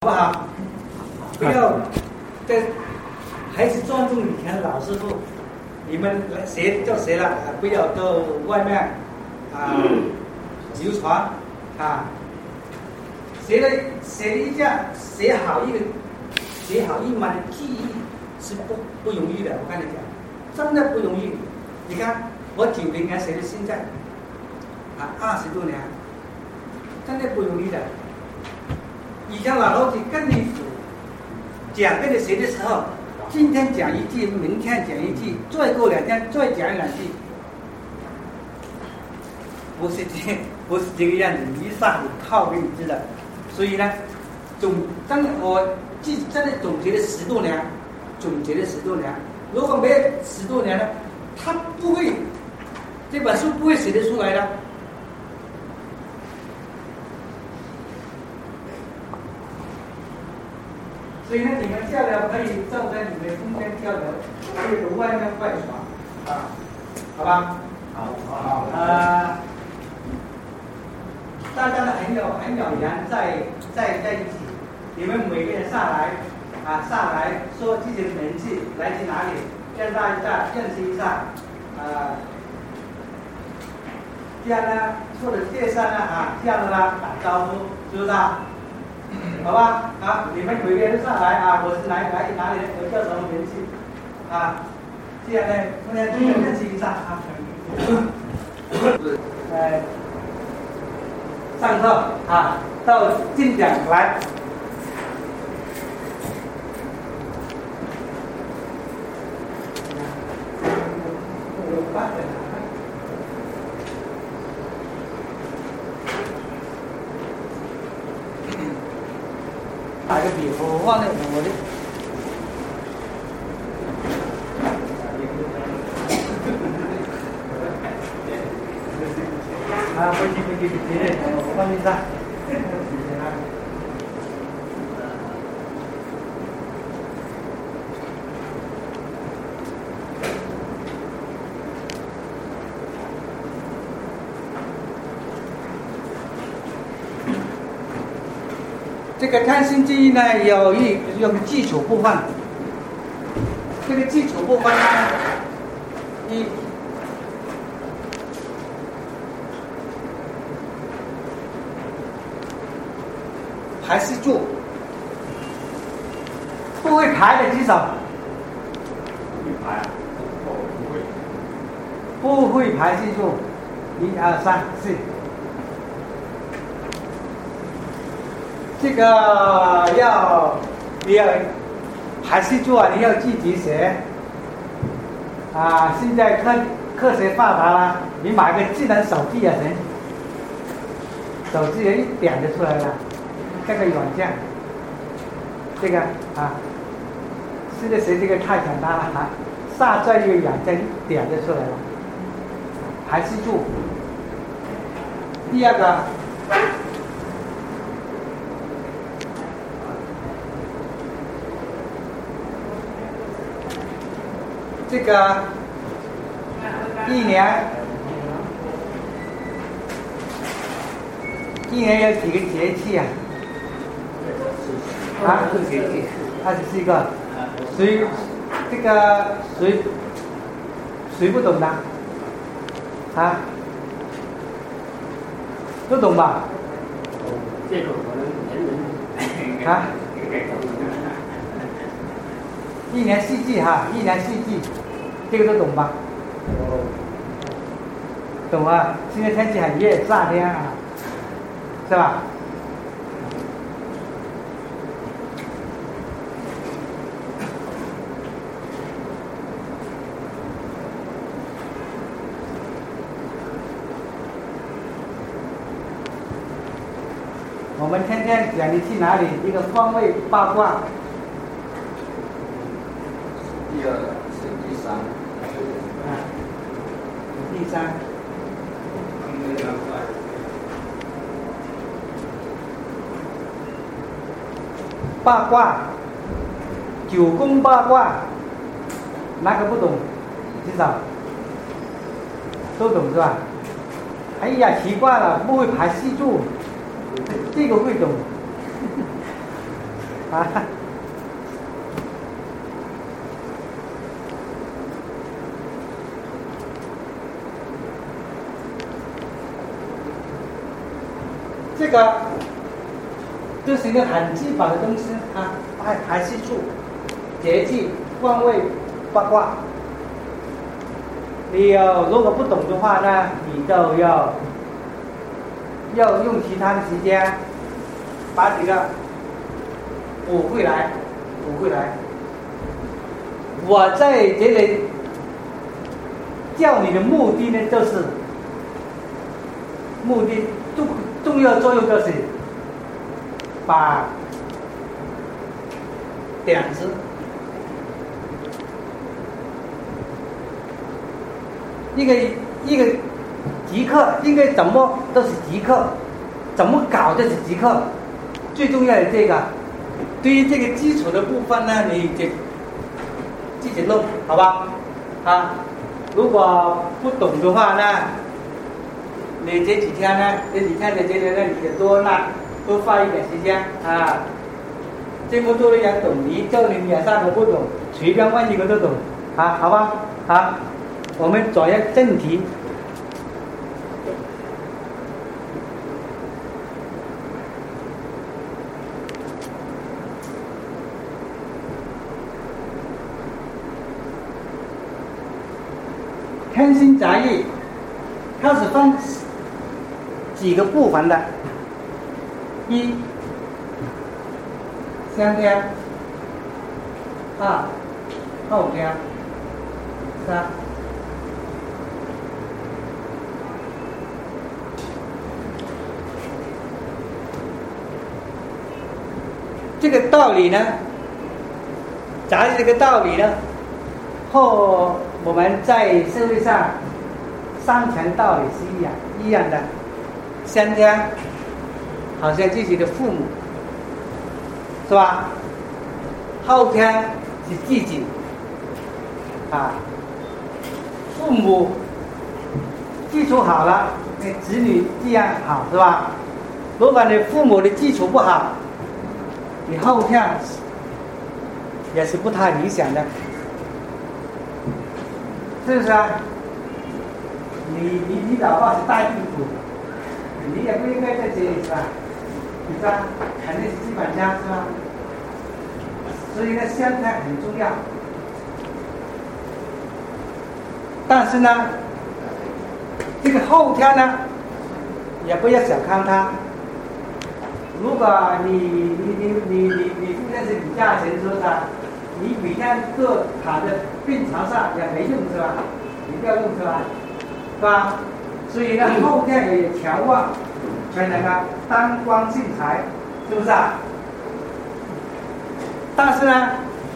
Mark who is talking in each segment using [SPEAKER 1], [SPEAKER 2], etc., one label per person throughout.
[SPEAKER 1] 不好？不要在还是尊重以前的老师傅。你们谁叫谁了？不要到外面流传学了一下，学好一门技艺是不容易的。我跟你讲，真的不容易。你看我90年学到现在20多年，真的不容易的。以前老头子跟你讲跟你学的时候，今天讲一句，明天讲一句，再过2天再讲2句，不是这个样子，一下子套给你知道。所以呢，我真的总结了10多年，如果没有10多年呢，他不会这本书不会写得出来的。所以呢，你们交流可以站在你们中间交流，可以从外面外传好吧？好。大家呢很有缘在一起，你们每个人上来说自己的名字，来自哪里，跟大家认识一下这样呢，或者介绍呢这样的呢打招呼，是不是好吧？你们每个人上来我是哪里人，我叫什么名字这样呢，互相认识一下上课到进讲来。打个比，我忘了我的。回去，我放心上。这个贪心记忆呢，有个基础部分。这个基础部分呢，排斥住，不会排的举手。不会排斥住，1、2、3、4。这个你要排斥住你要自己学现在科学发达了，你买个智能手机也行，手机也一点就出来了。这个软件，这个现在学这个太简单了下载一个软件一点就出来了。排斥住。第二个，这个一年有几个节气24节气，24个。谁不懂的都懂吧？
[SPEAKER 2] 这个可能人
[SPEAKER 1] 一年四季这个都懂吧？懂啊！现在天气很热，夏天是吧？我们天天讲你去哪里，一个方位八卦。
[SPEAKER 3] 第2是第3。
[SPEAKER 1] 第3。八卦，9宫八卦，哪个不懂？至少都懂是吧？哎呀，奇怪了，不会排气住。这个会懂， 啊。这个就是一个很基本的东西啊，排气处、节气、方位、八卦。你如果不懂的话呢，你就要用其他的时间把这个补回来。我在这里教你的目的呢，就是重要作用就是把点子一个即刻应该怎么都是即刻，怎么搞都是即刻。最重要的这个，对于这个基础的部分呢，你就自己弄，好吧？啊，如果不懂的话呢，你这几天在这里呢，你就多花一点时间啊。这么多的人懂，你叫你2-3个不懂，随便问一个都懂啊，好吧？啊，我们转入正题。天星杂役它是分几个部分的：一、先天；二、后天；三。这个道理呢，杂役这个道理呢，我们在社会上3层道理是一样的。先天好像自己的父母，是吧？后天是自己啊，父母基础好了，那子女自然好，是吧？如果你父母的基础不好，你后天也是不太理想的，是不是啊？你老爸是大地主，你也不应该在这里，是吧？你知道，肯定是资本家，是吧？所以呢，先天很重要。但是呢，这个后天呢，也不要小看它。如果你父亲是李嘉诚，是不是啊？你每天都躺在病床上也没用，是吧？你不要用，是吧？是吧？所以呢，后天也有强旺，才能够当官进财，是不是啊？但是呢，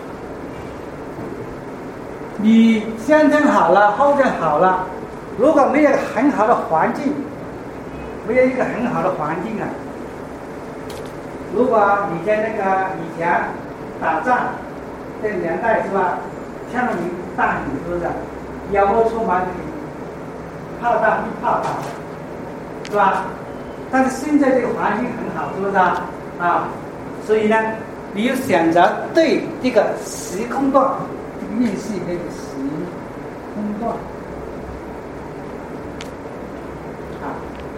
[SPEAKER 1] 你先天好了，后天好了，如果没有很好的环境，没有一个很好的环境啊，如果你在那个以前打仗这个年代，是吧？枪林弹雨，是不是？妖魔充满，炮弹一炮打，是吧？但是现在这个环境很好，是不是啊？啊，所以呢，你要选择对这个时空段，这个运势这个时空段啊，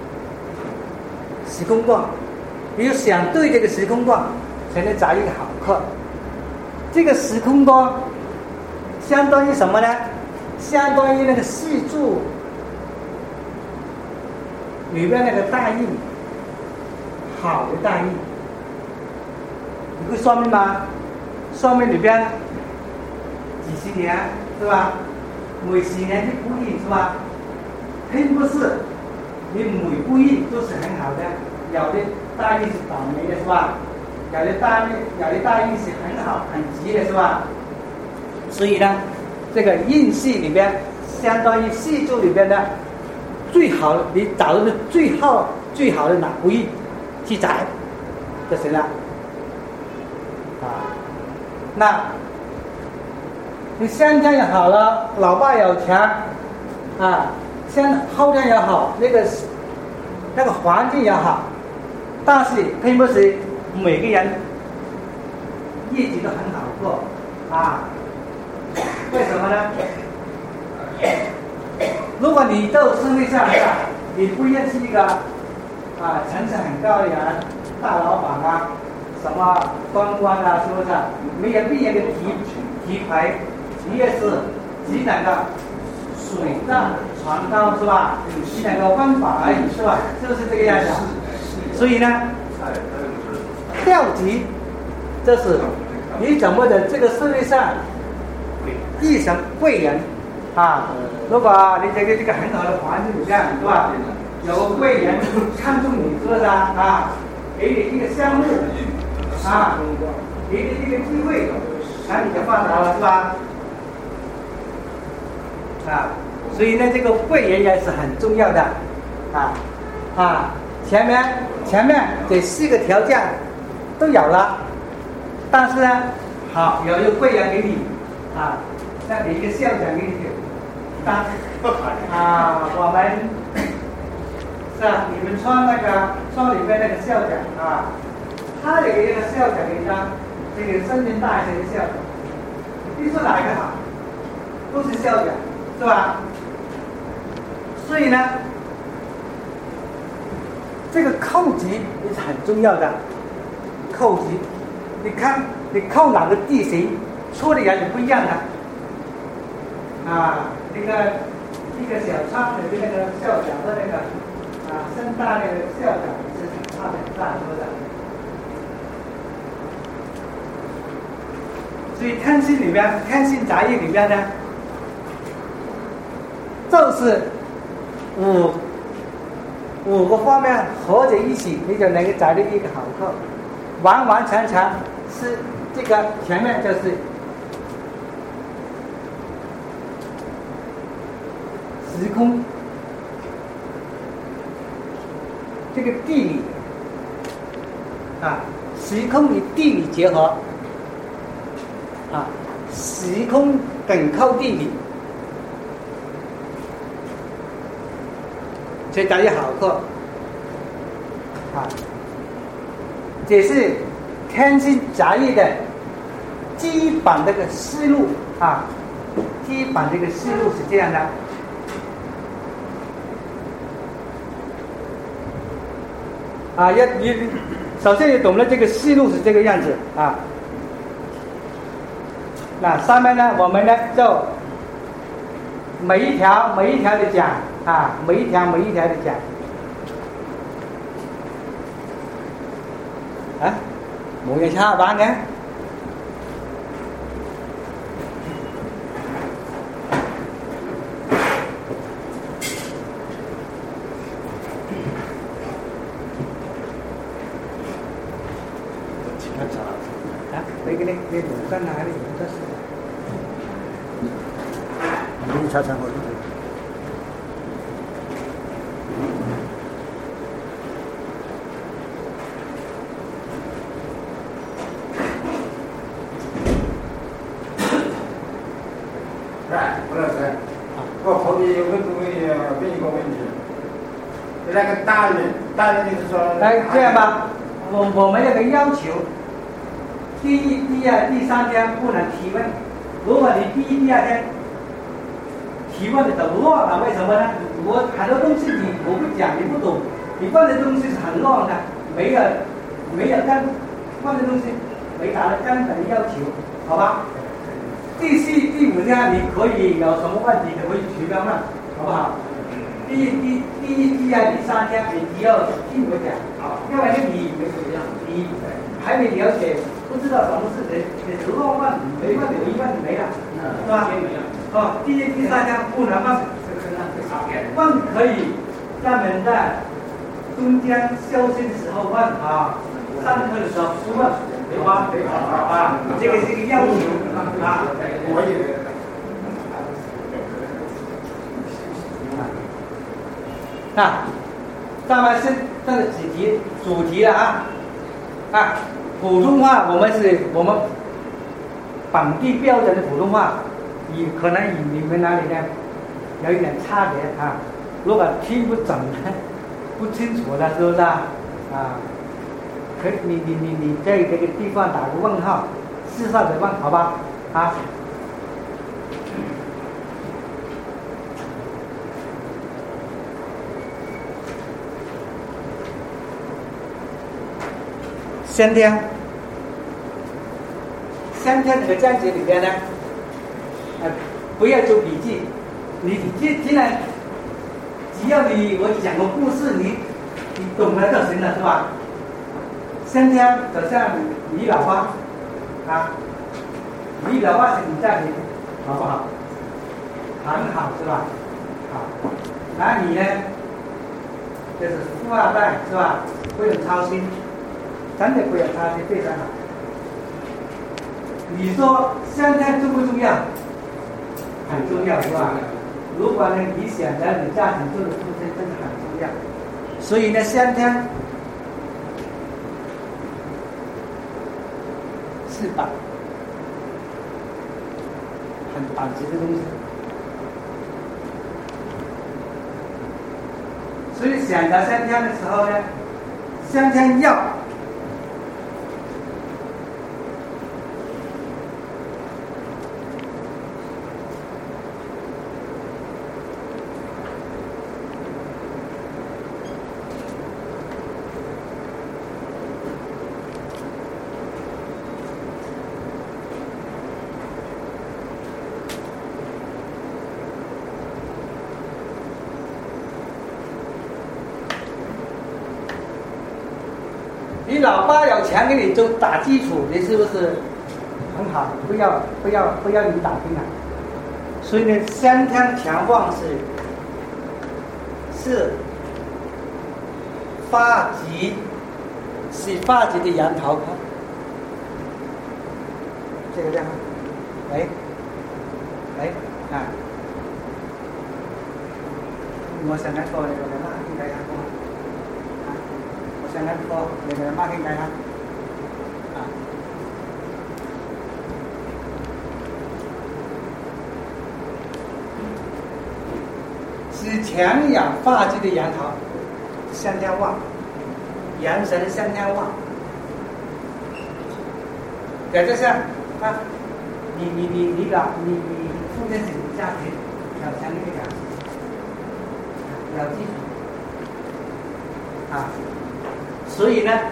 [SPEAKER 1] 时空段，你要想对这个时空段，才能找一个好课。这个时空段相当于什么呢？相当于那个四柱里边那个大印，好的大印。你会算命吗？算命里边几十年，是吧？每10年就不印，是吧？并不是你每不印都是很好的，有的大印是倒霉的，是吧？有的大印是很好很吉的，是吧？所以呢，这个运势里边相当于四柱里边的最好的，你找到的最好的哪不印去找就行了啊。那你先天也好了，老爸有钱啊，后天也好，那个环境也好，但是并不是每个人业绩都很好过啊。为什么呢？如果你到社会上你不认识一个层次很高的人，大老板啊，什么官啊，是不是？没有必要的提牌，你也是只能够水涨船高，是吧？只能够温饱而已，是吧？是不是这个样子？所以呢，调级就是你怎么在这个社会上遇上贵人啊？如果你这个很好的环境里面，是吧？有个贵人看中你，是不是啊？给你一个项目啊，给你一个机会，那你就发达了，是吧？所以呢，这个贵人也是很重要的前面这4个条件都有了，但是呢，好有一个贵人给你再给一个校长给你当我们是你们村里面那个校长他有一个校长给当这个深圳大学的校长，你说哪一个好？都是校长，是吧？所以呢，这个扣级也是很重要的。扣级，你看你扣哪个地形，出的人是不一样的。一个小仓的那个校长和那个深大那个校长是差很大，是不是？所以天心杂业里面呢，就是五个方面合在一起，你就能够找到一个好课。完完全全是这个前面就是时空，这个地理时空与地理结合时空紧扣地理，所以找一好课这是天心杂业的基本这个思路基本这个思路是这样的首先你懂了这个思路是这个样子那上面呢，我们呢就每一条的讲每一条的讲冇嘢差班嘅。你唔跟下你唔得事。你查查我呢度。
[SPEAKER 3] 我后面有个问一个问题，那个大人就是说，
[SPEAKER 1] 这样吧，我们有个要求，第一、第二、第三天不能提问。如果你第一、第二天提问的都乱了，为什么呢？我很多东西我不讲，你不懂，你问的东西是很乱的，没有问的东西没达到根本的要求，好吧？第四、第五天你可以有什么问题，你可以随便问，好不好？第一、第二、第三天你要听我讲，因为你还没了解，不知道什么是你乱问，没问有一问没了，是吧？第一、第三天不能问，问可以专门在中间休息的时候问上课的时候不问。好吧，这个是一个要求可以。上面是这个主题了普通话我们本地标准的普通话，可能与你们那里呢有一点差别如果听不懂不清楚的，是不是你在这个地方打个问号， 四少得望，好吧？啊。先天这个章节里边呢，不要做笔记，你既然只要我讲个故事，你懂了就行了，是吧？先天就像李老花啊，李老花是你家庭，好不好？很好，是吧？好，那你呢？就是富二代，是吧？不用操心。真的不要差距，非常好。你说先天重不重要？很重要，是吧？如果呢，你选择你家庭做的出身，真的很重要。所以呢，先天是很本质的东西。所以选择先天的时候呢，先天要。你老爸有钱给你打基础，你是不是很好？不要你打拼啊！所以呢，先天强旺是发吉的杨桃花。这个这样，喂啊！我想来说那个嘛，应该讲过。现在说那个马天盖他啊，是强养发际的杨桃，先天旺，阳神先天旺。也就像啊，你父亲是你家庭有钱那个有基础啊。所以呢，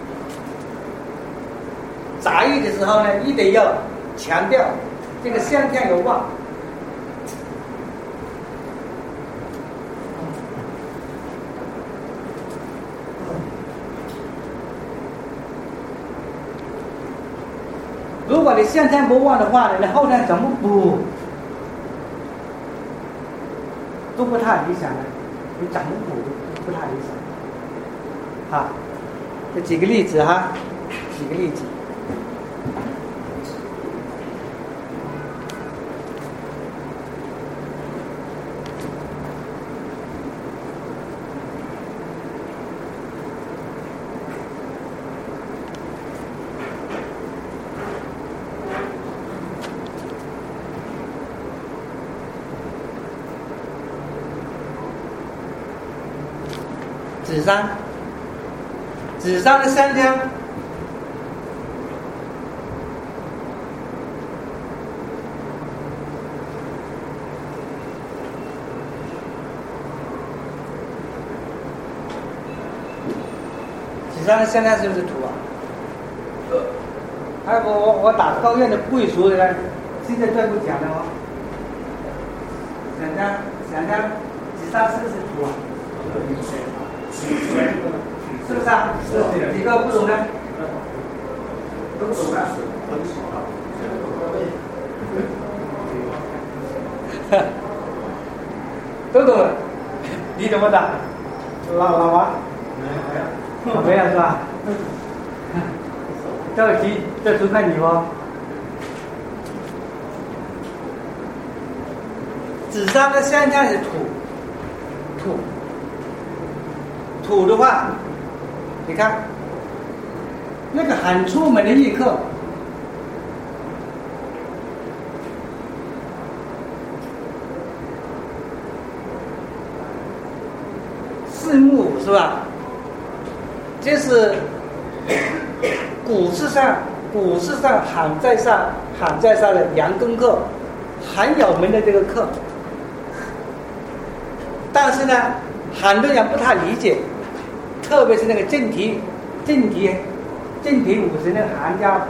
[SPEAKER 1] 杂役的时候呢，一定要强调这个先天有旺。如果你先天不旺的话呢，你后天怎么补都不太理想的，你怎么补都不太理想。好。这举个例子哈，举个例子。子商的先天是不是土啊？还有我打高院的贵族的，现在再不讲了哦。想象子商是不是土啊？是不是啊？是几个不懂的？都懂的，很少。都懂了，你怎么打？老王？没有是吧？着急，这图看你哦。子商的先天是土的话，你看那个很出门的一刻，四木是吧？这是股市上古诗上喊在上的杨公课，很有名的这个课。但是呢，很多人不太理解，特别是那个正题50那个韩家